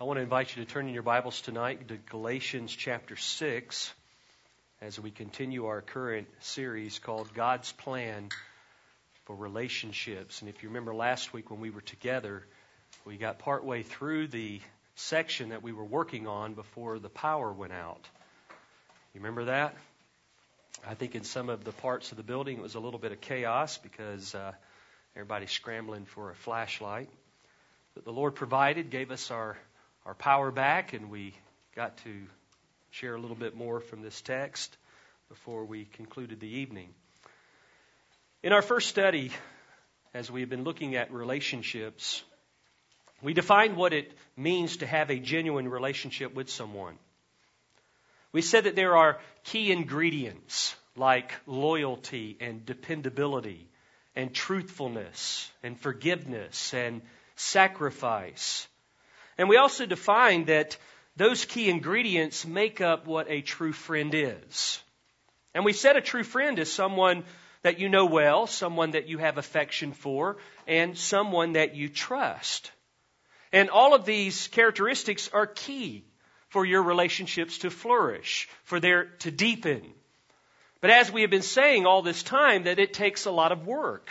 I want to invite you to turn in your Bibles tonight to Galatians chapter 6 as we continue our current series called God's Plan for Relationships. And if you remember last week when we were together, we got partway through the section that we were working on before the power went out. You remember that? I think in some of the parts of the building it was a little bit of chaos because everybody's scrambling for a flashlight. But the Lord provided, gave us our power back, and we got to share a little bit more from this text before we concluded the evening. In our first study, as we have been looking at relationships, we defined what it means to have a genuine relationship with someone. We said that there are key ingredients like loyalty and dependability and truthfulness and forgiveness and sacrifice. And we also defined that those key ingredients make up what a true friend is. And we said a true friend is someone that you know well, someone that you have affection for, and someone that you trust. And all of these characteristics are key for your relationships to flourish, for there to deepen. But as we have been saying all this time, that it takes a lot of work.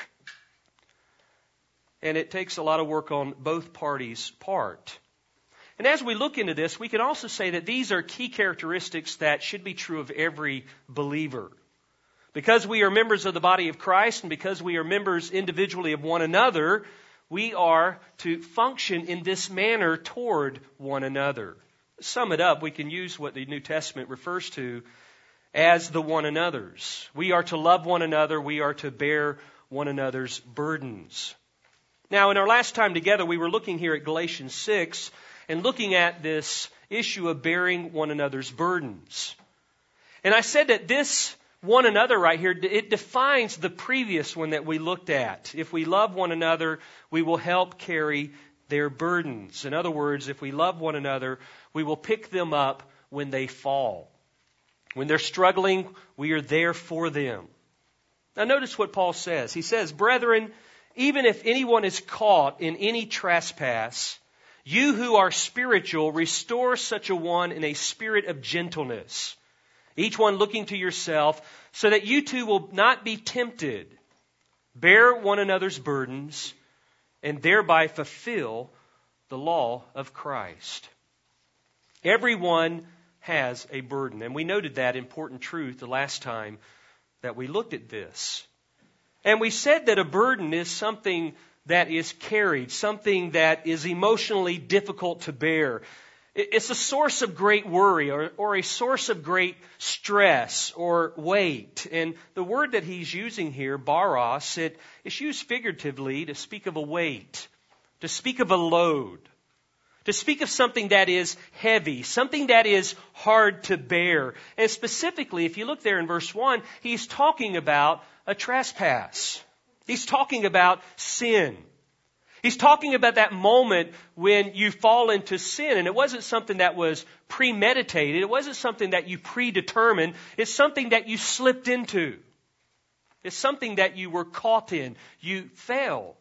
And it takes a lot of work on both parties' part. And as we look into this, we can also say that these are key characteristics that should be true of every believer. Because we are members of the body of Christ and because we are members individually of one another, we are to function in this manner toward one another. To sum it up, we can use what the New Testament refers to as the one another's. We are to love one another. We are to bear one another's burdens. Now, in our last time together, we were looking here at Galatians 6 and looking at this issue of bearing one another's burdens. And I said that this one another right here, it defines the previous one that we looked at. If we love one another, we will help carry their burdens. In other words, if we love one another, we will pick them up when they fall. When they're struggling, we are there for them. Now notice what Paul says. He says, "Brethren, even if anyone is caught in any trespass, you who are spiritual, restore such a one in a spirit of gentleness, each one looking to yourself, so that you too will not be tempted. Bear one another's burdens, and thereby fulfill the law of Christ." Everyone has a burden, and we noted that important truth the last time that we looked at this. And we said that a burden is something that is carried, something that is emotionally difficult to bear. It's a source of great worry or a source of great stress or weight. And the word that he's using here, baros, it's used figuratively to speak of a weight, to speak of a load, to speak of something that is heavy, something that is hard to bear. And specifically, if you look there in verse 1, he's talking about a trespass. He's talking about sin. He's talking about that moment when you fall into sin. And it wasn't something that was premeditated. It wasn't something that you predetermined. It's something that you slipped into. It's something that you were caught in. You fell.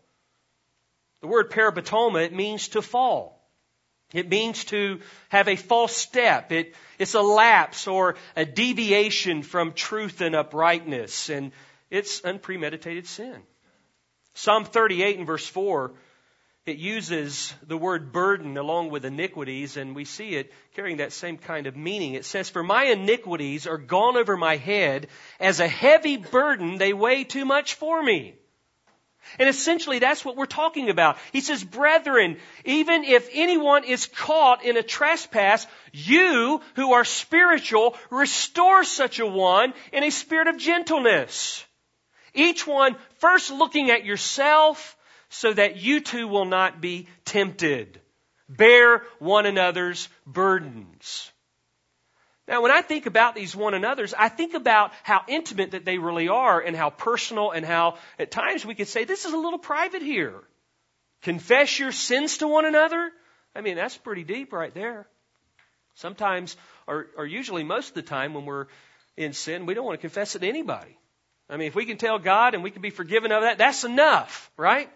The word parabatoma, it means to fall. It means to have a false step. It's a lapse or a deviation from truth and uprightness. And it's unpremeditated sin. Psalm 38 and verse 4, it uses the word burden along with iniquities, and we see it carrying that same kind of meaning. It says, "For my iniquities are gone over my head, as a heavy burden they weigh too much for me." And essentially that's what we're talking about. He says, "Brethren, even if anyone is caught in a trespass, you who are spiritual, restore such a one in a spirit of gentleness. Each one first looking at yourself so that you too will not be tempted. Bear one another's burdens." Now, when I think about these one another's, I think about how intimate that they really are and how personal and how at times we could say, this is a little private here. Confess your sins to one another. I mean, that's pretty deep right there. Sometimes, or usually most of the time when we're in sin, we don't want to confess it to anybody. I mean, if we can tell God and we can be forgiven of that, that's enough, right?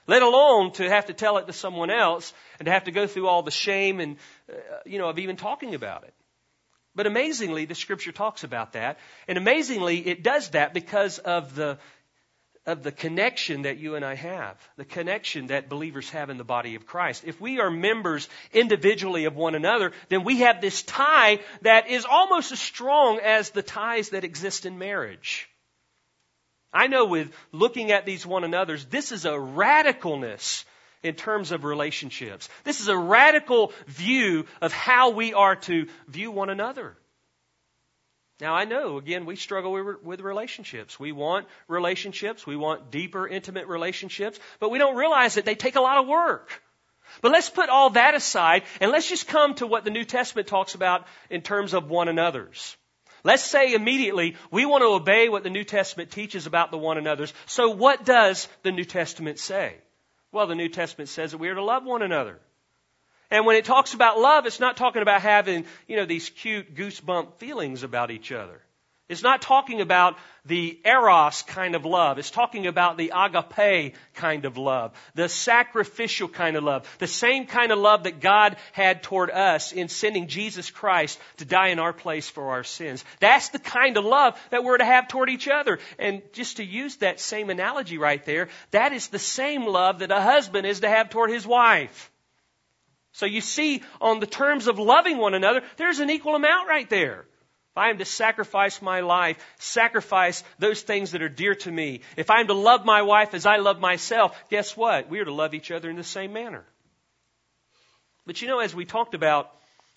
let alone to have to tell it to someone else and to have to go through all the shame and, of even talking about it. But amazingly, the Scripture talks about that. And amazingly, it does that because of the connection that you and I have, the connection that believers have in the body of Christ. If we are members individually of one another, then we have this tie that is almost as strong as the ties that exist in marriage. I know with looking at these one another's, this is a radicalness in terms of relationships. This is a radical view of how we are to view one another. Now, I know, again, we struggle with relationships. We want relationships. We want deeper, intimate relationships. But we don't realize that they take a lot of work. But let's put all that aside and let's just come to what the New Testament talks about in terms of one another's. Let's say immediately we want to obey what the New Testament teaches about the one another's. So what does the New Testament say? Well, the New Testament says that we are to love one another. And when it talks about love, it's not talking about having, these cute goosebump feelings about each other. It's not talking about the eros kind of love. It's talking about the agape kind of love, the sacrificial kind of love, the same kind of love that God had toward us in sending Jesus Christ to die in our place for our sins. That's the kind of love that we're to have toward each other. And just to use that same analogy right there, that is the same love that a husband is to have toward his wife. So you see, on the terms of loving one another, there's an equal amount right there. If I am to sacrifice my life, sacrifice those things that are dear to me, if I am to love my wife as I love myself, guess what? We are to love each other in the same manner. But as we talked about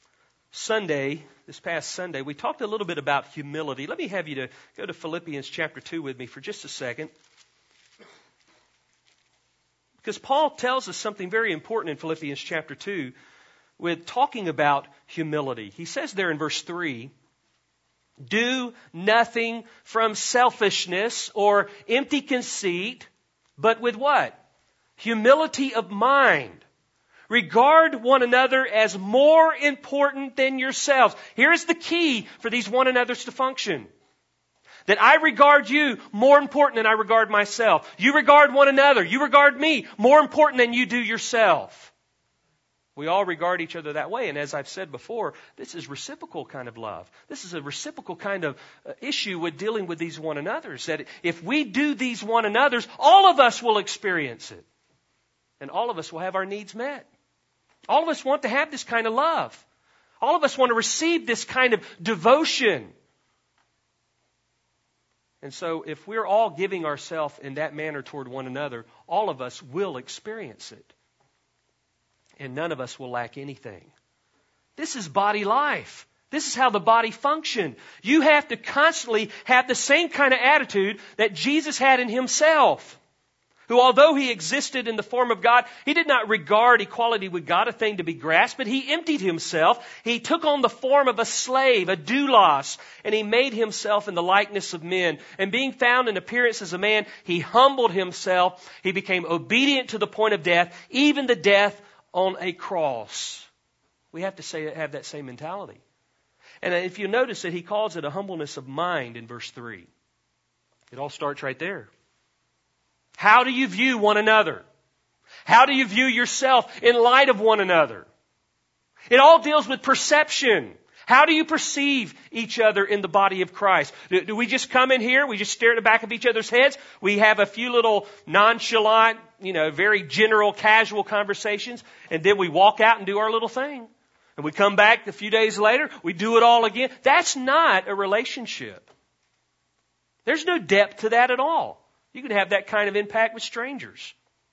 this past Sunday, we talked a little bit about humility. Let me have you to go to Philippians chapter 2 with me for just a second. Because Paul tells us something very important in Philippians chapter 2 with talking about humility. He says there in verse 3, do nothing from selfishness or empty conceit, but with what? Humility of mind. Regard one another as more important than yourselves. Here's the key for these one another's to function. That I regard you more important than I regard myself. You regard one another. You regard me more important than you do yourself. We all regard each other that way. And as I've said before, this is reciprocal kind of love. This is a reciprocal kind of issue with dealing with these one another's. That if we do these one another's, all of us will experience it. And all of us will have our needs met. All of us want to have this kind of love. All of us want to receive this kind of devotion. And so if we're all giving ourselves in that manner toward one another, all of us will experience it. And none of us will lack anything. This is body life. This is how the body functions. You have to constantly have the same kind of attitude that Jesus had in himself. Who, although he existed in the form of God, he did not regard equality with God a thing to be grasped, but he emptied himself. He took on the form of a slave, a doulos, and he made himself in the likeness of men. And being found in appearance as a man, he humbled himself. He became obedient to the point of death, even the death on a cross. We have to have that same mentality. And if you notice that he calls it a humbleness of mind in verse 3. It all starts right there. How do you view one another? How do you view yourself in light of one another? It all deals with perception. How do you perceive each other in the body of Christ? Do we just come in here, we just stare at the back of each other's heads? We have a few little nonchalant, very general, casual conversations, and then we walk out and do our little thing. And we come back a few days later, we do it all again. That's not a relationship. There's no depth to that at all. You can have that kind of impact with strangers.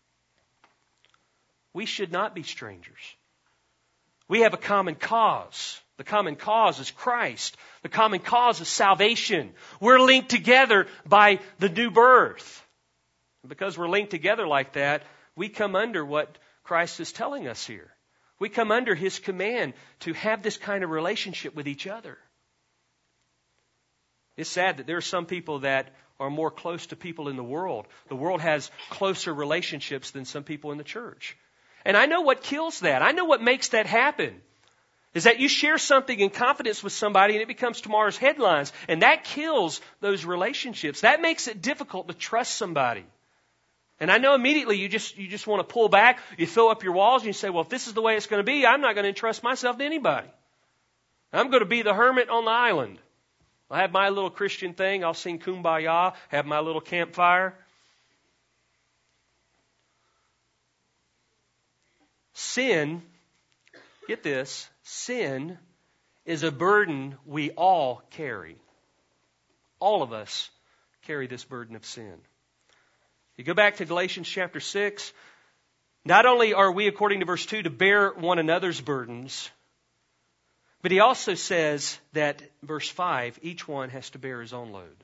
We should not be strangers. We have a common cause. The common cause is Christ. The common cause is salvation. We're linked together by the new birth. And because we're linked together like that, we come under what Christ is telling us here. We come under his command to have this kind of relationship with each other. It's sad that there are some people that are more close to people in the world. The world has closer relationships than some people in the church. And I know what kills that. I know what makes that happen. Is that you share something in confidence with somebody and it becomes tomorrow's headlines. And that kills those relationships. That makes it difficult to trust somebody. And I know immediately you just want to pull back, you fill up your walls, and you say, well, if this is the way it's going to be, I'm not going to entrust myself to anybody. I'm going to be the hermit on the island. I'll have my little Christian thing, I'll sing Kumbaya, have my little campfire. Sin, get this, sin is a burden we all carry. All of us carry this burden of sin. You go back to Galatians chapter 6, not only are we, according to verse 2, to bear one another's burdens, but he also says that, verse 5, each one has to bear his own load.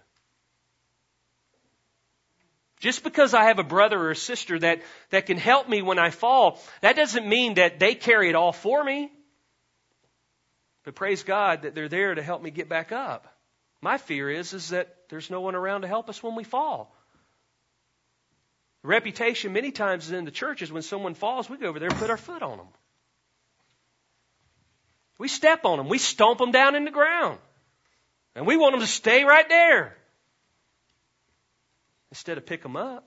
Just because I have a brother or a sister that can help me when I fall, that doesn't mean that they carry it all for me. But praise God that they're there to help me get back up. My fear is that there's no one around to help us when we fall. The reputation many times in the church is when someone falls, we go over there and put our foot on them. We step on them. We stomp them down in the ground. And we want them to stay right there instead of pick them up.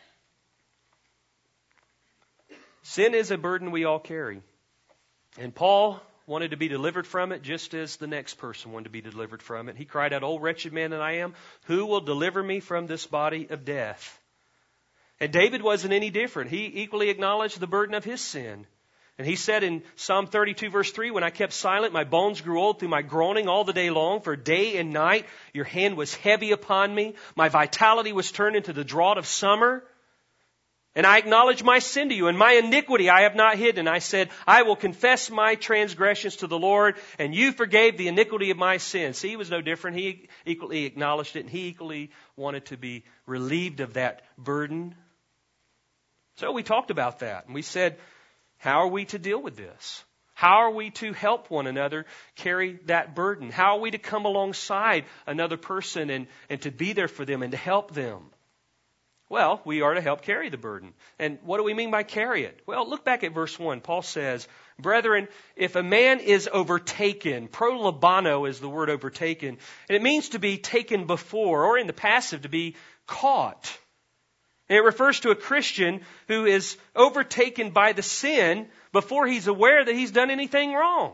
Sin is a burden we all carry. And Paul wanted to be delivered from it just as the next person wanted to be delivered from it. He cried out, "O wretched man that I am, who will deliver me from this body of death?" And David wasn't any different. He equally acknowledged the burden of his sin. And he said in Psalm 32 verse 3, "When I kept silent, my bones grew old through my groaning all the day long. For day and night your hand was heavy upon me. My vitality was turned into the drought of summer. And I acknowledged my sin to you, and my iniquity I have not hidden. I said, I will confess my transgressions to the Lord, and you forgave the iniquity of my sins." See, he was no different. He equally acknowledged it, and he equally wanted to be relieved of that burden. So we talked about that, and we said, how are we to deal with this? How are we to help one another carry that burden? How are we to come alongside another person and to be there for them and to help them? Well, we are to help carry the burden. And what do we mean by carry it? Well, look back at verse 1. Paul says, "Brethren, if a man is overtaken," prolabano is the word overtaken, and it means to be taken before, or in the passive, to be caught. And it refers to a Christian who is overtaken by the sin before he's aware that he's done anything wrong.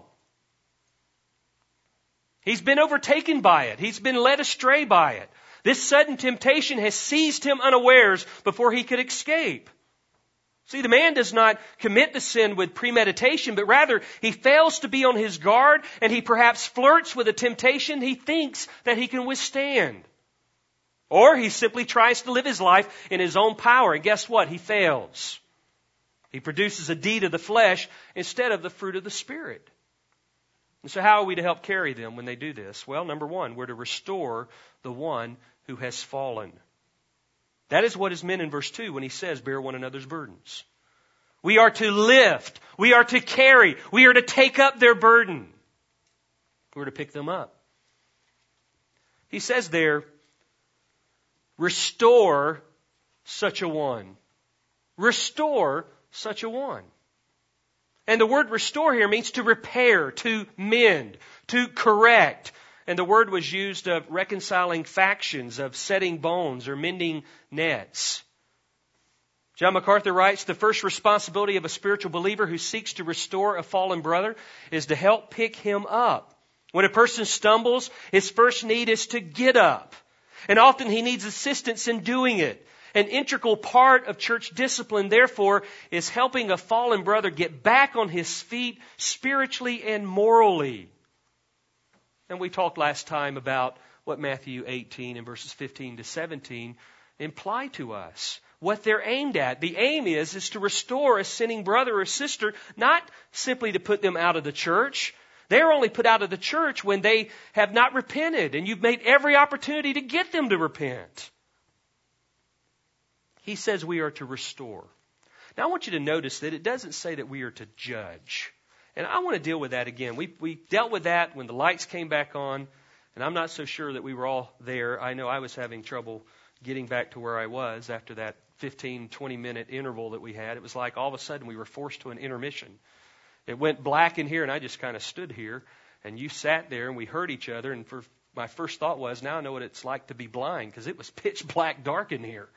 He's been overtaken by it. He's been led astray by it. This sudden temptation has seized him unawares before he could escape. See, the man does not commit the sin with premeditation, but rather he fails to be on his guard, and he perhaps flirts with a temptation he thinks that he can withstand. Or he simply tries to live his life in his own power, and guess what? He fails. He produces a deed of the flesh instead of the fruit of the Spirit. And so how are we to help carry them when they do this? Well, number one, we're to restore the one who has fallen. That is what is meant in verse 2 when he says, "Bear one another's burdens." We are to lift. We are to carry. We are to take up their burden. We're to pick them up. He says there, "Restore such a one." Restore such a one. And the word restore here means to repair, to mend, to correct. And the word was used of reconciling factions, of setting bones or mending nets. John MacArthur writes, "The first responsibility of a spiritual believer who seeks to restore a fallen brother is to help pick him up. When a person stumbles, his first need is to get up. And often he needs assistance in doing it. An integral part of church discipline, therefore, is helping a fallen brother get back on his feet spiritually and morally." And we talked last time about what Matthew 18 and verses 15 to 17 imply to us. What they're aimed at. The aim is to restore a sinning brother or sister, not simply to put them out of the church. They're only put out of the church when they have not repented, and you've made every opportunity to get them to repent. He says we are to restore. Now I want you to notice that it doesn't say that we are to judge. And I want to deal with that again. We dealt with that when the lights came back on, and I'm not so sure that we were all there. I know I was having trouble getting back to where I was after that 15, 20-minute interval that we had. It was like all of a sudden we were forced to an intermission. It went black in here, and I just kind of stood here, and you sat there, and we heard each other, and my first thought was, now I know what it's like to be blind, because it was pitch black dark in here.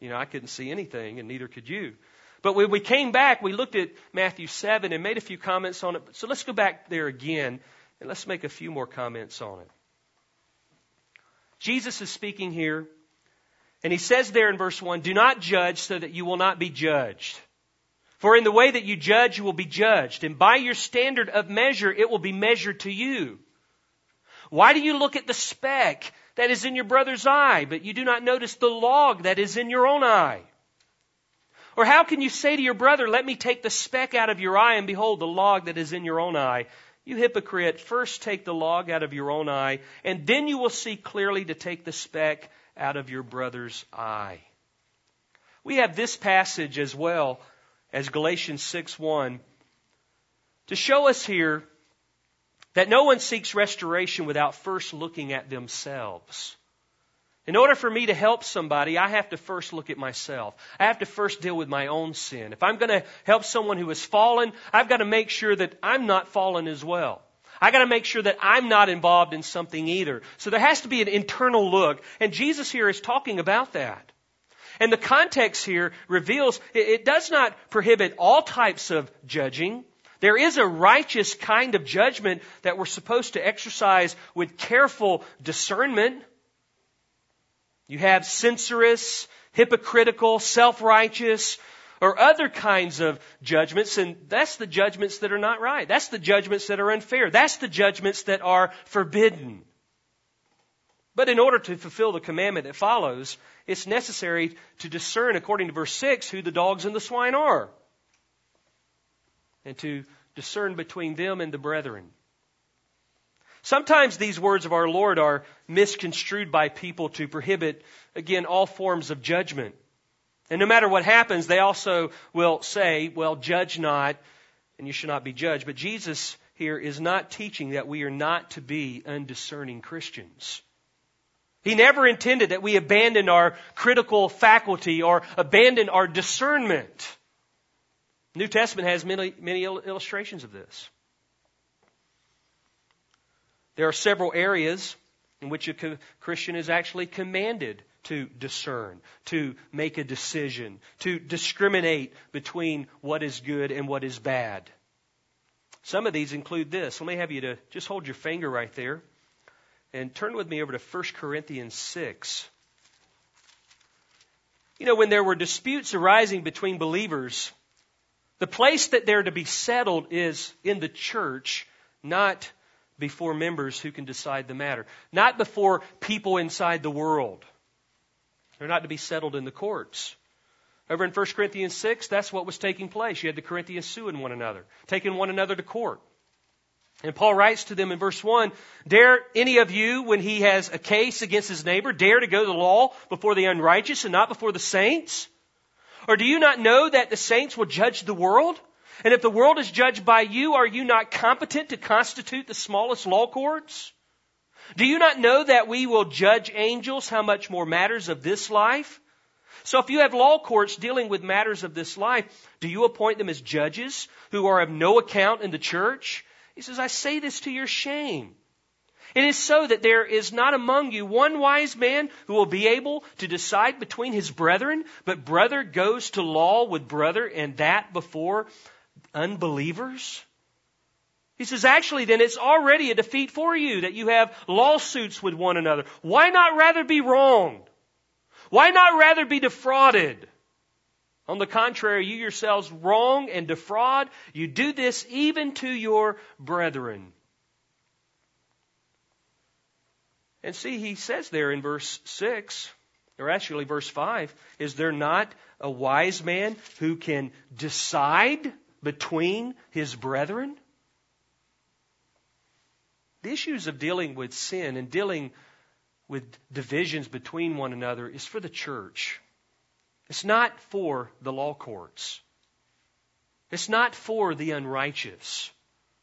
I couldn't see anything, and neither could you. But when we came back, we looked at Matthew 7 and made a few comments on it. So let's go back there again, and let's make a few more comments on it. Jesus is speaking here, and he says there in verse 1, "Do not judge so that you will not be judged. For in the way that you judge, you will be judged. And by your standard of measure, it will be measured to you. Why do you look at the speck that is in your brother's eye, but you do not notice the log that is in your own eye? Or how can you say to your brother, 'Let me take the speck out of your eye,' and behold, the log that is in your own eye? You hypocrite, first take the log out of your own eye, and then you will see clearly to take the speck out of your brother's eye." We have this passage as well as Galatians 6:1 to show us here that no one seeks restoration without first looking at themselves. In order for me to help somebody, I have to first look at myself. I have to first deal with my own sin. If I'm going to help someone who has fallen, I've got to make sure that I'm not fallen as well. I've got to make sure that I'm not involved in something either. So there has to be an internal look. And Jesus here is talking about that. And the context here reveals it does not prohibit all types of judging. There is a righteous kind of judgment that we're supposed to exercise with careful discernment. You have censorious, hypocritical, self-righteous, or other kinds of judgments, and that's the judgments that are not right. That's the judgments that are unfair. That's the judgments that are forbidden. But in order to fulfill the commandment that follows, it's necessary to discern, according to verse 6, who the dogs and the swine are, and to discern between them and the brethren. Sometimes these words of our Lord are misconstrued by people to prohibit, again, all forms of judgment. And no matter what happens, they also will say, well, judge not, and you should not be judged. But Jesus here is not teaching that we are not to be undiscerning Christians. He never intended that we abandon our critical faculty or abandon our discernment. The New Testament has many illustrations of this. There are several areas in which a Christian is actually commanded to discern, to make a decision, to discriminate between what is good and what is bad. Some of these include this. Let me have you to just hold your finger right there and turn with me over to 1 Corinthians 6. When there were disputes arising between believers, the place that they're to be settled is in the church, not before members who can decide the matter. Not before people inside the world. They're not to be settled in the courts. Over in 1 Corinthians 6, that's what was taking place. You had the Corinthians suing one another, taking one another to court. And Paul writes to them in verse 1, "Dare any of you, when he has a case against his neighbor, dare to go to the law before the unrighteous and not before the saints? Or do you not know that the saints will judge the world? And if the world is judged by you, are you not competent to constitute the smallest law courts? Do you not know that we will judge angels, how much more matters of this life? So if you have law courts dealing with matters of this life, do you appoint them as judges who are of no account in the church?" He says, "I say this to your shame. It is so that there is not among you one wise man who will be able to decide between his brethren, but brother goes to law with brother, and that before unbelievers." He says, actually, then it's already a defeat for you that you have lawsuits with one another. Why not rather be wronged? Why not rather be defrauded? On the contrary, you yourselves wrong and defraud. You do this even to your brethren. And see, he says there in verse 6, or actually verse 5, "Is there not a wise man who can decide between his brethren?" The issues of dealing with sin and dealing with divisions between one another is for the church. It's not for the law courts. It's not for the unrighteous.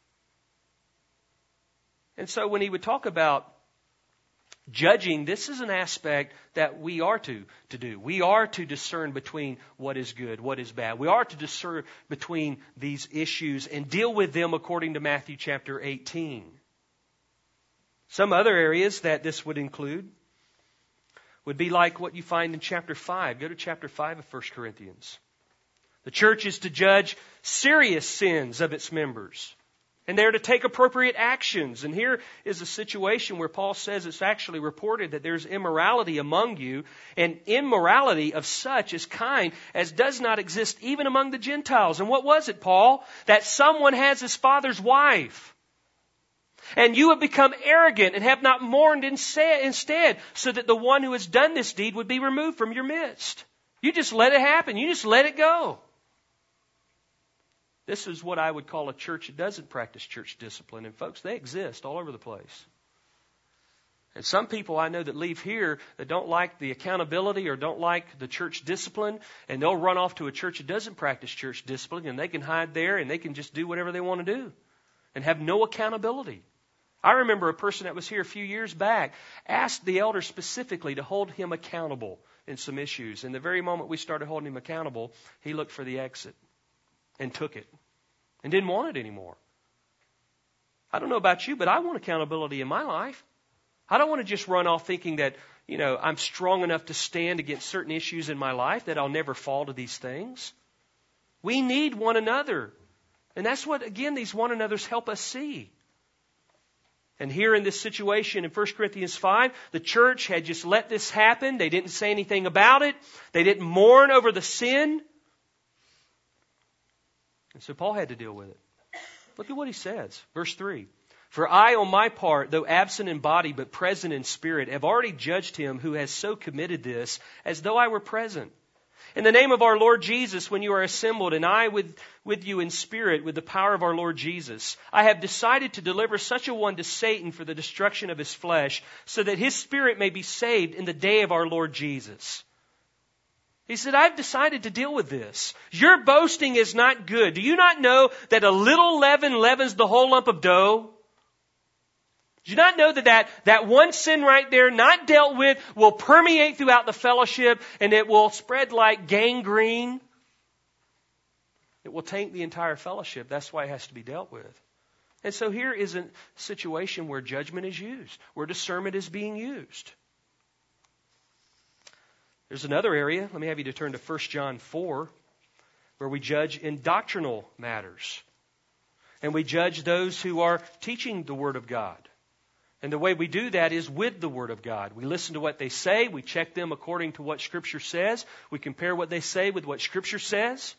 And so when he would talk about judging, this is an aspect that we are to do. We are to discern between what is good, what is bad. We are to discern between these issues and deal with them according to Matthew chapter 18. Some other areas that this would include would be like what you find in chapter 5. Go to chapter 5 of 1 Corinthians. The church is to judge serious sins of its members. And they're to take appropriate actions. And here is a situation where Paul says it's actually reported that there's immorality among you, and immorality of such is kind as does not exist even among the Gentiles. And what was it, Paul? That someone has his father's wife. And you have become arrogant and have not mourned instead, so that the one who has done this deed would be removed from your midst. You just let it happen. You just let it go. This is what I would call a church that doesn't practice church discipline. And folks, they exist all over the place. And some people I know that leave here that don't like the accountability or don't like the church discipline, and they'll run off to a church that doesn't practice church discipline, and they can hide there and they can just do whatever they want to do and have no accountability. I remember a person that was here a few years back asked the elder specifically to hold him accountable in some issues. And the very moment we started holding him accountable, he looked for the exit and took it and didn't want it anymore. I don't know about you, but I want accountability in my life. I don't want to just run off thinking that, I'm strong enough to stand against certain issues in my life, that I'll never fall to these things. We need one another. And that's what, again, these one another's help us see. And here in this situation in 1 Corinthians 5, the church had just let this happen. They didn't say anything about it. They didn't mourn over the sin. And so Paul had to deal with it. Look at what he says. Verse 3. For I, on my part, though absent in body but present in spirit, have already judged him who has so committed this, as though I were present. In the name of our Lord Jesus, when you are assembled, and I with you in spirit, with the power of our Lord Jesus, I have decided to deliver such a one to Satan for the destruction of his flesh, so that his spirit may be saved in the day of our Lord Jesus. He said, I've decided to deal with this. Your boasting is not good. Do you not know that a little leaven leavens the whole lump of dough? Do you not know that one sin right there, not dealt with, will permeate throughout the fellowship and it will spread like gangrene? It will taint the entire fellowship. That's why it has to be dealt with. And so here is a situation where judgment is used, where discernment is being used. There's another area. Let me have you to turn to 1 John 4, where we judge in doctrinal matters. And we judge those who are teaching the Word of God. And the way we do that is with the Word of God. We listen to what they say. We check them according to what Scripture says. We compare what they say with what Scripture says.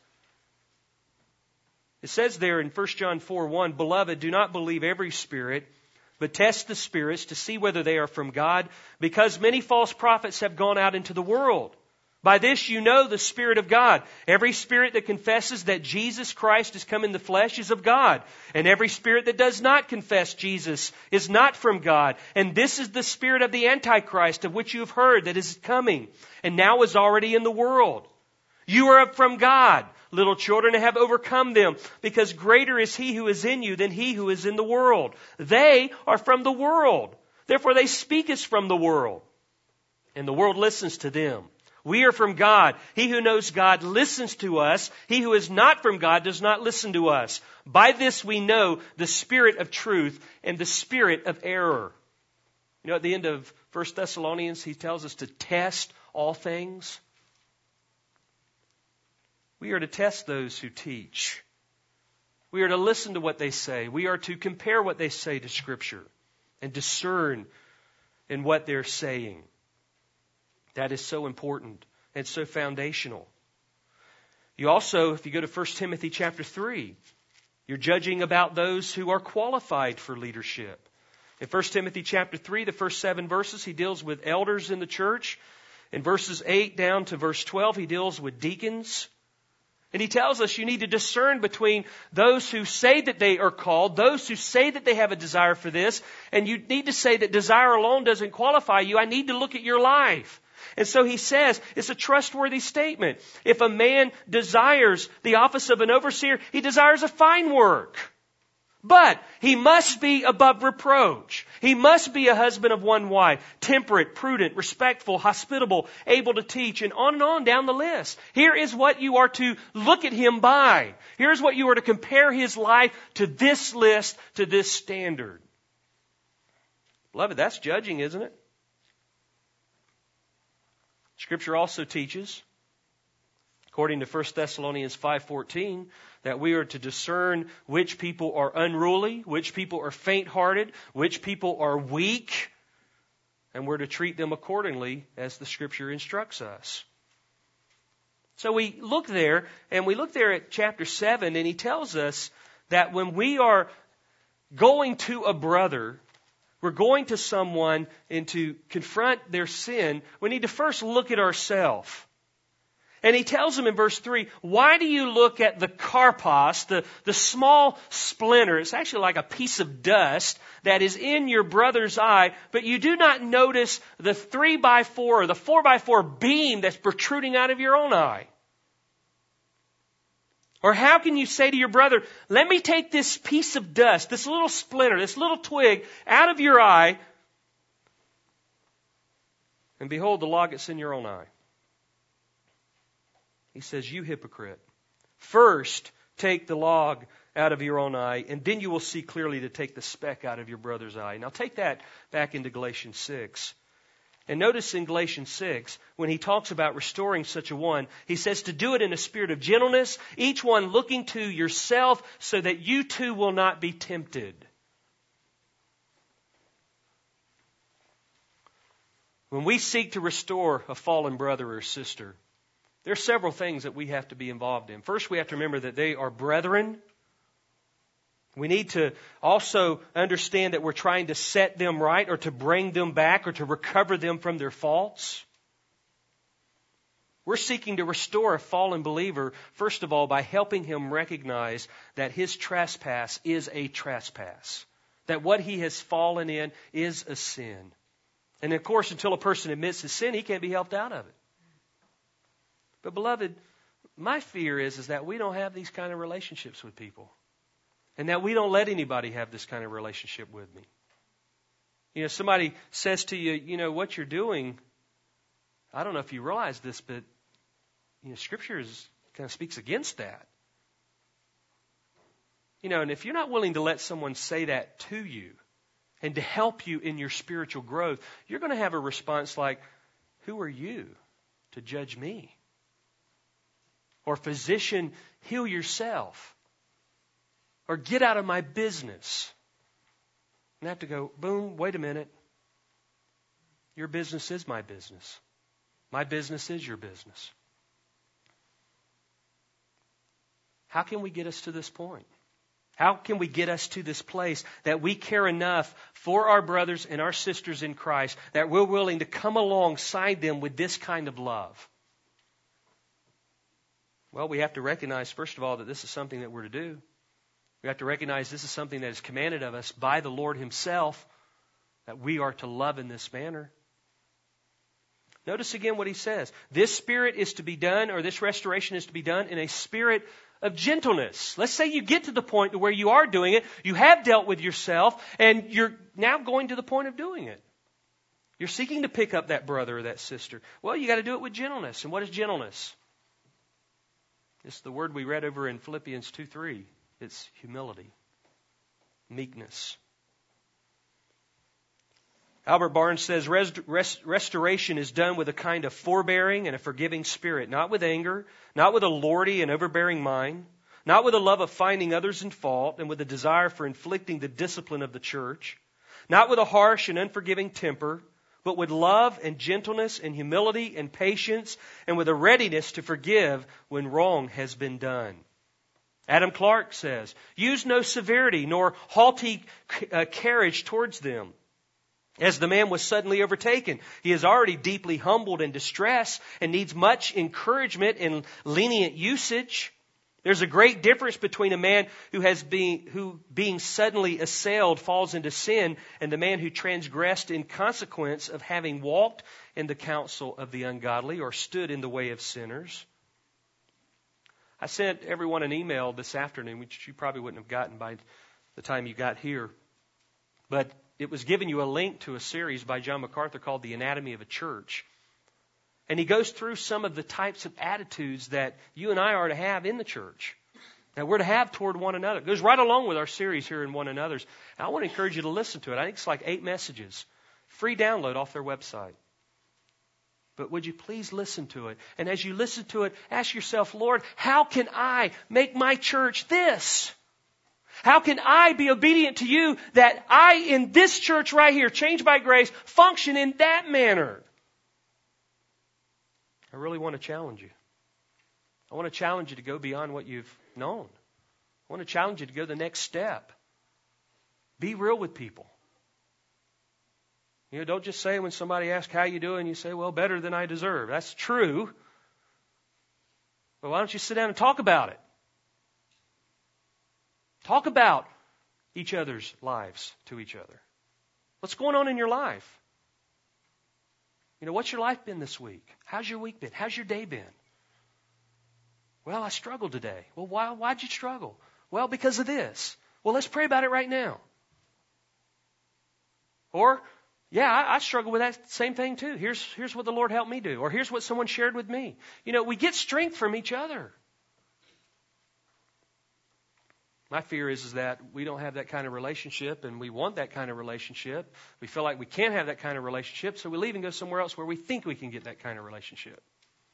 It says there in 1 John 4:1, Beloved, do not believe every spirit, but test the spirits to see whether they are from God, because many false prophets have gone out into the world. By this you know the Spirit of God. Every spirit that confesses that Jesus Christ has come in the flesh is of God. And every spirit that does not confess Jesus is not from God. And this is the spirit of the Antichrist, of which you have heard that is coming, and now is already in the world. You are from God, little children, and have overcome them, because greater is He who is in you than he who is in the world. They are from the world. Therefore they speak as from the world, and the world listens to them. We are from God. He who knows God listens to us. He who is not from God does not listen to us. By this we know the spirit of truth and the spirit of error. At the end of 1 Thessalonians, he tells us to test all things. We are to test those who teach. We are to listen to what they say. We are to compare what they say to Scripture and discern in what they're saying. That is so important and so foundational. You also, if you go to 1 Timothy chapter 3, you're judging about those who are qualified for leadership. In 1 Timothy chapter 3, the first 7 verses, he deals with elders in the church. In verses 8 down to verse 12, he deals with deacons. And he tells us you need to discern between those who say that they are called, those who say that they have a desire for this, and you need to say that desire alone doesn't qualify you. I need to look at your life. And so he says, it's a trustworthy statement. If a man desires the office of an overseer, he desires a fine work. But he must be above reproach. He must be a husband of one wife, temperate, prudent, respectful, hospitable, able to teach, and on down the list. Here is what you are to look at him by. Here's what you are to compare his life to this list, to this standard. Beloved, that's judging, isn't it? Scripture also teaches, according to 1 Thessalonians 5:14, that we are to discern which people are unruly, which people are faint-hearted, which people are weak, and we're to treat them accordingly as the Scripture instructs us. So we look there at chapter 7, and he tells us that when we are going to a brother, we're going to someone and to confront their sin, we need to first look at ourselves. And he tells them in verse 3, why do you look at the karpos, the small splinter? It's actually like a piece of dust that is in your brother's eye, but you do not notice the 3x4 or the 4x4 beam that's protruding out of your own eye? Or how can you say to your brother, let me take this piece of dust, this little splinter, this little twig out of your eye, and behold the log that's in your own eye? He says, you hypocrite, first take the log out of your own eye, and then you will see clearly to take the speck out of your brother's eye. Now take that back into Galatians 6. And notice in Galatians 6, when he talks about restoring such a one, he says to do it in a spirit of gentleness, each one looking to yourself so that you too will not be tempted. When we seek to restore a fallen brother or sister, there are several things that we have to be involved in. First, we have to remember that they are brethren. We need to also understand that we're trying to set them right or to bring them back or to recover them from their faults. We're seeking to restore a fallen believer, first of all, by helping him recognize that his trespass is a trespass. That what he has fallen in is a sin. And of course, until a person admits his sin, he can't be helped out of it. But beloved, my fear is that we don't have these kind of relationships with people. And that we don't let anybody have this kind of relationship with me. You know, somebody says to you, you know, what you're doing, I don't know if you realize this, but, you know, Scripture kind of speaks against that. You know, and if you're not willing to let someone say that to you and to help you in your spiritual growth, you're going to have a response like, who are you to judge me? Or physician, heal yourself. Or get out of my business. And I have to go, boom, wait a minute. Your business is my business. My business is your business. How can we get us to this point? How can we get us to this place that we care enough for our brothers and our sisters in Christ that we're willing to come alongside them with this kind of love? Well, we have to recognize, first of all, that this is something that we're to do. We have to recognize this is something that is commanded of us by the Lord Himself, that we are to love in this manner. Notice again what he says. This spirit is to be done, or this restoration is to be done in a spirit of gentleness. Let's say you get to the point where you are doing it, you have dealt with yourself, and you're now going to the point of doing it. You're seeking to pick up that brother or that sister. Well, you got to do it with gentleness. And what is gentleness? It's the word we read over in Philippians 2:3. It's humility, meekness. Albert Barnes says, restoration is done with a kind of forbearing and a forgiving spirit, not with anger, not with a lordly and overbearing mind, not with a love of finding others in fault and with a desire for inflicting the discipline of the church, not with a harsh and unforgiving temper, but with love and gentleness and humility and patience and with a readiness to forgive when wrong has been done. Adam Clarke says, use no severity nor haughty carriage towards them. As the man was suddenly overtaken, he is already deeply humbled and distressed and needs much encouragement and lenient usage. There's a great difference between a man who being suddenly assailed falls into sin and the man who transgressed in consequence of having walked in the counsel of the ungodly or stood in the way of sinners. I sent everyone an email this afternoon, which you probably wouldn't have gotten by the time you got here. But it was giving you a link to a series by John MacArthur called The Anatomy of a Church. And he goes through some of the types of attitudes that you and I are to have in the church, that we're to have toward one another. It goes right along with our series here in One Another's. And I want to encourage you to listen to it. I think it's like 8 messages. Free download off their website. But would you please listen to it? And as you listen to it, ask yourself, Lord, how can I make my church this? How can I be obedient to you that I, in this church right here, Changed by Grace, function in that manner? I really want to challenge you. I want to challenge you to go beyond what you've known. I want to challenge you to go the next step. Be real with people. Don't just say when somebody asks how you doing, you say, well, better than I deserve. That's true. But why don't you sit down and talk about it? Talk about each other's lives to each other. What's going on in your life? What's your life been this week? How's your week been? How's your day been? Well, I struggled today. Well, why'd you struggle? Well, because of this. Well, let's pray about it right now. Or, yeah, I struggle with that same thing too. Here's what the Lord helped me do. Or here's what someone shared with me. We get strength from each other. My fear is that we don't have that kind of relationship, and we want that kind of relationship. We feel like we can't have that kind of relationship, so we leave and go somewhere else where we think we can get that kind of relationship.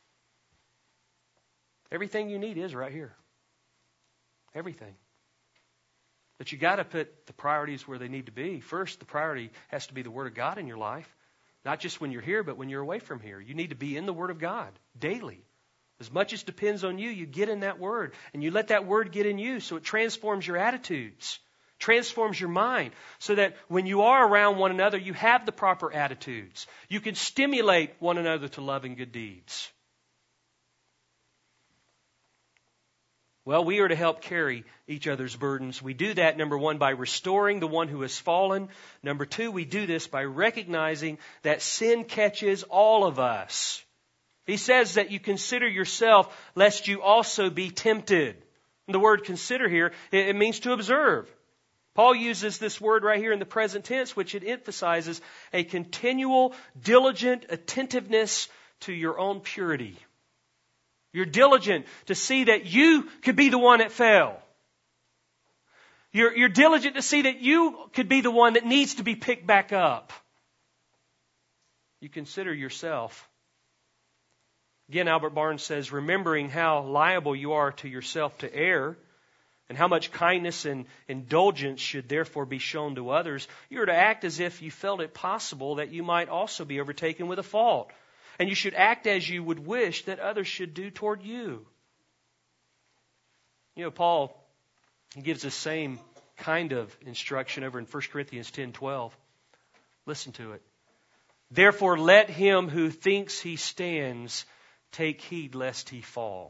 Everything you need is right here. Everything. But you got to put the priorities where they need to be. First, the priority has to be the Word of God in your life. Not just when you're here, but when you're away from here. You need to be in the Word of God daily. As much as depends on you, you get in that Word. And you let that Word get in you so it transforms your attitudes, transforms your mind, so that when you are around one another, you have the proper attitudes. You can stimulate one another to love and good deeds. Well, we are to help carry each other's burdens. We do that, number one, by restoring the one who has fallen. Number two, we do this by recognizing that sin catches all of us. He says that you consider yourself lest you also be tempted. And the word consider here, it means to observe. Paul uses this word right here in the present tense, which it emphasizes a continual, diligent attentiveness to your own purity. You're diligent to see that you could be the one that fell. You're diligent to see that you could be the one that needs to be picked back up. You consider yourself. Again, Albert Barnes says, remembering how liable you are to yourself to err, and how much kindness and indulgence should therefore be shown to others, you are to act as if you felt it possible that you might also be overtaken with a fault. And you should act as you would wish that others should do toward you. Paul gives the same kind of instruction over in 1 Corinthians 10:12. Listen to it. Therefore, let him who thinks he stands take heed lest he fall.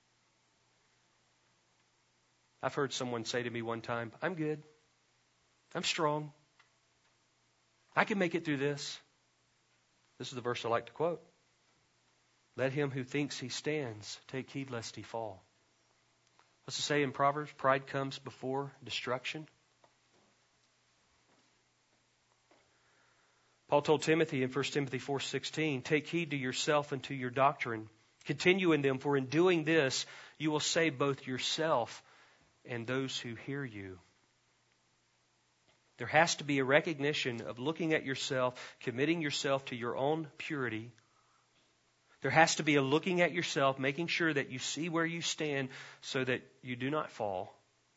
I've heard someone say to me one time, I'm good. I'm strong. I can make it through this. This is the verse I like to quote. Let him who thinks he stands take heed lest he fall. What's it say in Proverbs? Pride comes before destruction. Paul told Timothy in 1 Timothy 4:16, take heed to yourself and to your doctrine. Continue in them, for in doing this you will save both yourself and those who hear you. There has to be a recognition of looking at yourself, committing yourself to your own purity. There has to be a looking at yourself, making sure that you see where you stand so that you do not fall.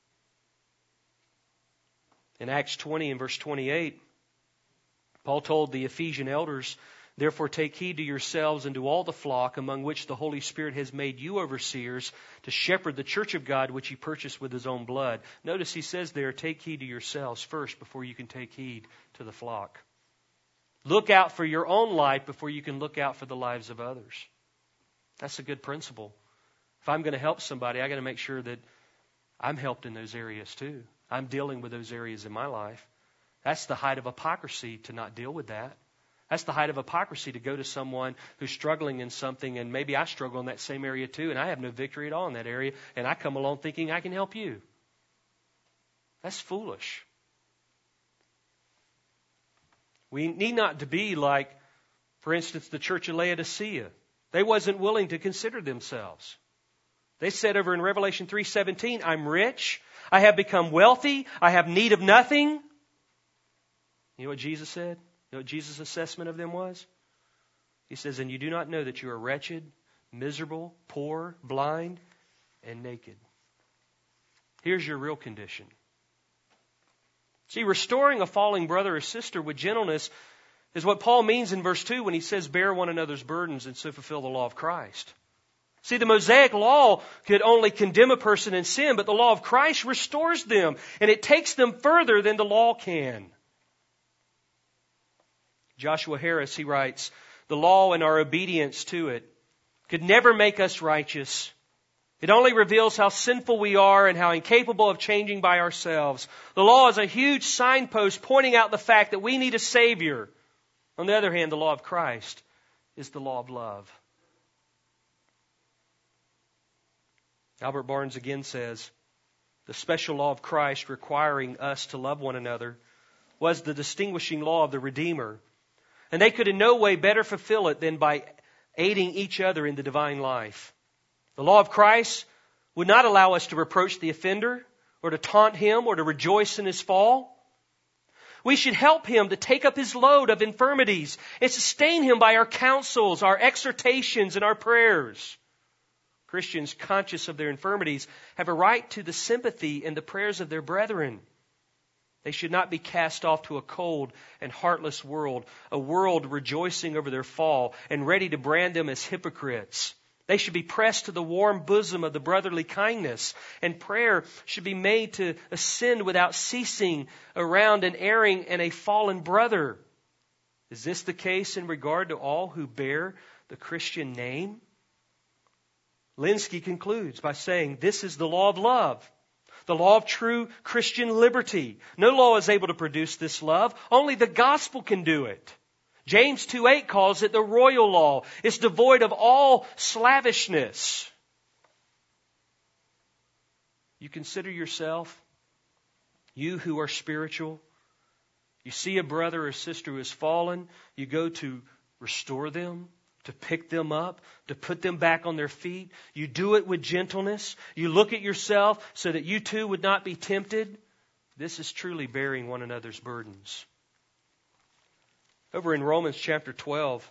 In Acts 20 and verse 28, Paul told the Ephesian elders, therefore take heed to yourselves and to all the flock among which the Holy Spirit has made you overseers to shepherd the church of God which he purchased with his own blood. Notice he says there, take heed to yourselves first before you can take heed to the flock. Look out for your own life before you can look out for the lives of others. That's a good principle. If I'm going to help somebody, I got to make sure that I'm helped in those areas too. I'm dealing with those areas in my life. That's the height of hypocrisy to not deal with that. That's the height of hypocrisy to go to someone who's struggling in something, and maybe I struggle in that same area too, and I have no victory at all in that area, and I come along thinking I can help you. That's foolish. We need not to be like, for instance, the church of Laodicea. They wasn't willing to consider themselves. They said over in Revelation 3:17, I'm rich, I have become wealthy, I have need of nothing. You know what Jesus said? You know what Jesus' assessment of them was? He says, and you do not know that you are wretched, miserable, poor, blind, and naked. Here's your real condition. See, restoring a falling brother or sister with gentleness is what Paul means in verse 2 when he says, bear one another's burdens and so fulfill the law of Christ. See, the Mosaic law could only condemn a person in sin, but the law of Christ restores them, and it takes them further than the law can. Joshua Harris, he writes, the law and our obedience to it could never make us righteous. It only reveals how sinful we are and how incapable of changing by ourselves. The law is a huge signpost pointing out the fact that we need a Savior. On the other hand, the law of Christ is the law of love. Albert Barnes again says, the special law of Christ requiring us to love one another was the distinguishing law of the Redeemer. And they could in no way better fulfill it than by aiding each other in the divine life. The law of Christ would not allow us to reproach the offender or to taunt him or to rejoice in his fall. We should help him to take up his load of infirmities and sustain him by our counsels, our exhortations, and our prayers. Christians conscious of their infirmities have a right to the sympathy and the prayers of their brethren. They should not be cast off to a cold and heartless world, a world rejoicing over their fall and ready to brand them as hypocrites. They should be pressed to the warm bosom of the brotherly kindness, and prayer should be made to ascend without ceasing around an erring and a fallen brother. Is this the case in regard to all who bear the Christian name? Linsky concludes by saying, this is the law of love, the law of true Christian liberty. No law is able to produce this love. Only the gospel can do it. James 2:8 calls it the royal law. It's devoid of all slavishness. You consider yourself, you who are spiritual, you see a brother or sister who has fallen, you go to restore them, to pick them up, to put them back on their feet. You do it with gentleness. You look at yourself so that you too would not be tempted. This is truly bearing one another's burdens. Over in Romans chapter 12,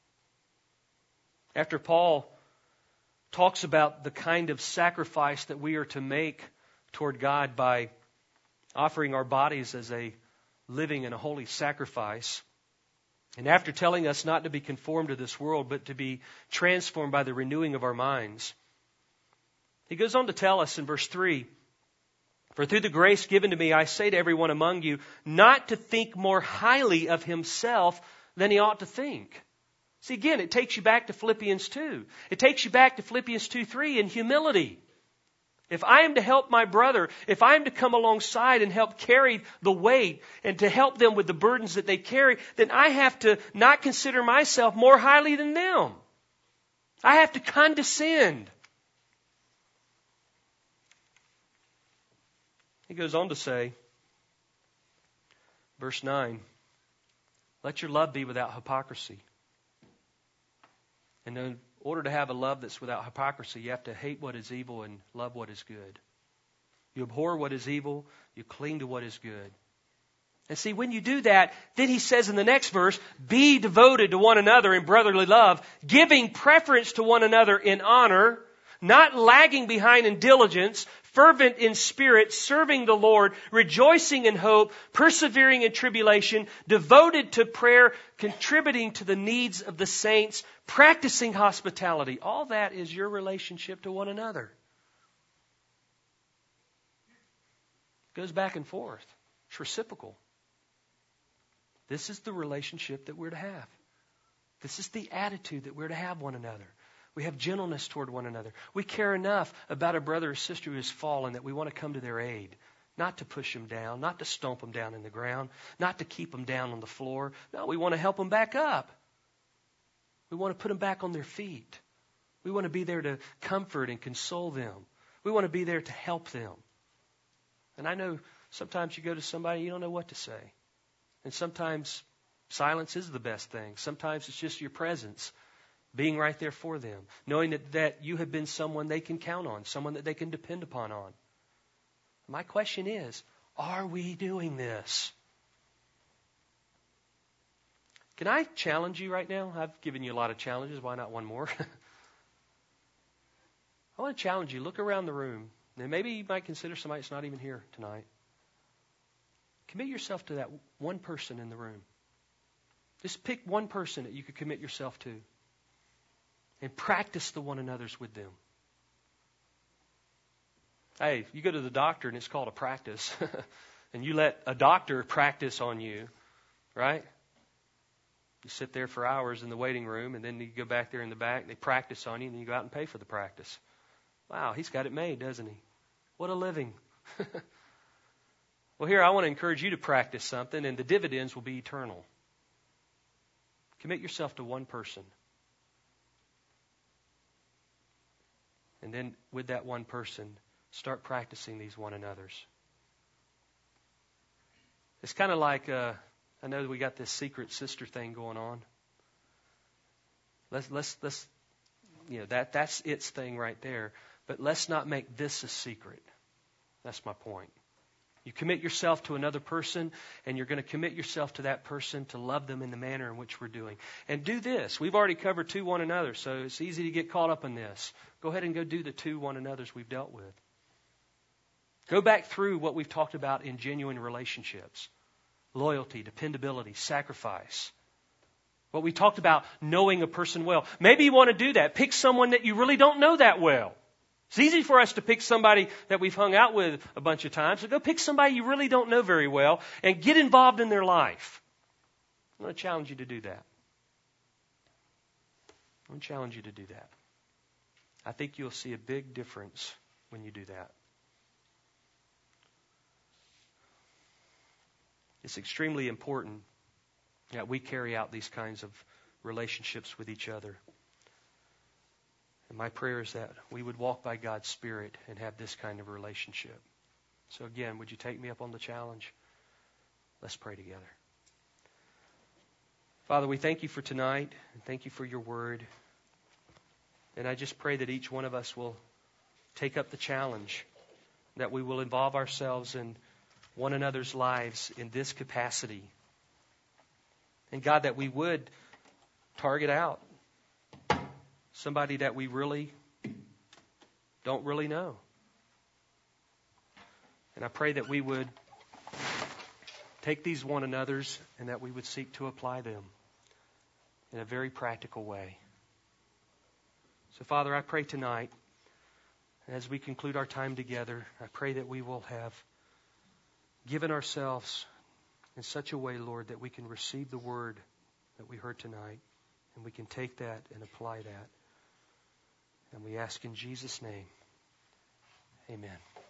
after Paul talks about the kind of sacrifice that we are to make toward God by offering our bodies as a living and a holy sacrifice, and after telling us not to be conformed to this world, but to be transformed by the renewing of our minds, he goes on to tell us in verse 3, for through the grace given to me, I say to everyone among you, not to think more highly of himself than he ought to think. See, again, it takes you back to Philippians 2. It takes you back to Philippians 2:3 in humility. If I am to help my brother, if I am to come alongside and help carry the weight and to help them with the burdens that they carry, then I have to not consider myself more highly than them. I have to condescend. He goes on to say, verse 9, let your love be without hypocrisy. And in order to have a love that's without hypocrisy, you have to hate what is evil and love what is good. You abhor what is evil, you cling to what is good. And see, when you do that, then he says in the next verse, be devoted to one another in brotherly love, giving preference to one another in honor, not lagging behind in diligence, fervent in spirit, serving the Lord, rejoicing in hope, persevering in tribulation, devoted to prayer, contributing to the needs of the saints, practicing hospitality. All that is your relationship to one another. It goes back and forth. It's reciprocal. This is the relationship that we're to have. This is the attitude that we're to have one another. We have gentleness toward one another. We care enough about a brother or sister who has fallen that we want to come to their aid. Not to push them down, not to stomp them down in the ground, not to keep them down on the floor. No, we want to help them back up. We want to put them back on their feet. We want to be there to comfort and console them. We want to be there to help them. And I know sometimes you go to somebody, you don't know what to say. And sometimes silence is the best thing. Sometimes it's just your presence. Being right there for them. Knowing that you have been someone they can count on. Someone that they can depend upon on. My question is, are we doing this? Can I challenge you right now? I've given you a lot of challenges. Why not one more? I want to challenge you. Look around the room. And maybe you might consider somebody that's not even here tonight. Commit yourself to that one person in the room. Just pick one person that you could commit yourself to. And practice the one another's with them. Hey, you go to the doctor and it's called a practice. And you let a doctor practice on you, right? You sit there for hours in the waiting room, and then you go back there in the back, and they practice on you, and then you go out and pay for the practice. Wow, he's got it made, doesn't he? What a living. Well, here, I want to encourage you to practice something, and the dividends will be eternal. Commit yourself to one person. And then with that one person, start practicing these one another's. It's kind of like, I know that we got this secret sister thing going on. Let's that's its thing right there. But let's not make this a secret. That's my point. You commit yourself to another person, and you're going to commit yourself to that person to love them in the manner in which we're doing. And do this. We've already covered two one another, so it's easy to get caught up in this. Go ahead and go do the two one another's we've dealt with. Go back through what we've talked about in genuine relationships. Loyalty, dependability, sacrifice. What we talked about, knowing a person well. Maybe you want to do that. Pick someone that you really don't know that well. It's easy for us to pick somebody that we've hung out with a bunch of times. So go pick somebody you really don't know very well and get involved in their life. I'm going to challenge you to do that. I'm going to challenge you to do that. I think you'll see a big difference when you do that. It's extremely important that we carry out these kinds of relationships with each other. And my prayer is that we would walk by God's Spirit and have this kind of relationship. So again, would you take me up on the challenge? Let's pray together. Father, we thank you for tonight, and thank you for your word. And I just pray that each one of us will take up the challenge, that we will involve ourselves in one another's lives in this capacity. And God, that we would target out somebody that we really don't really know. And I pray that we would take these one another's and that we would seek to apply them in a very practical way. So, Father, I pray tonight, as we conclude our time together, I pray that we will have given ourselves in such a way, Lord, that we can receive the word that we heard tonight, and we can take that and apply that. And we ask in Jesus' name, amen.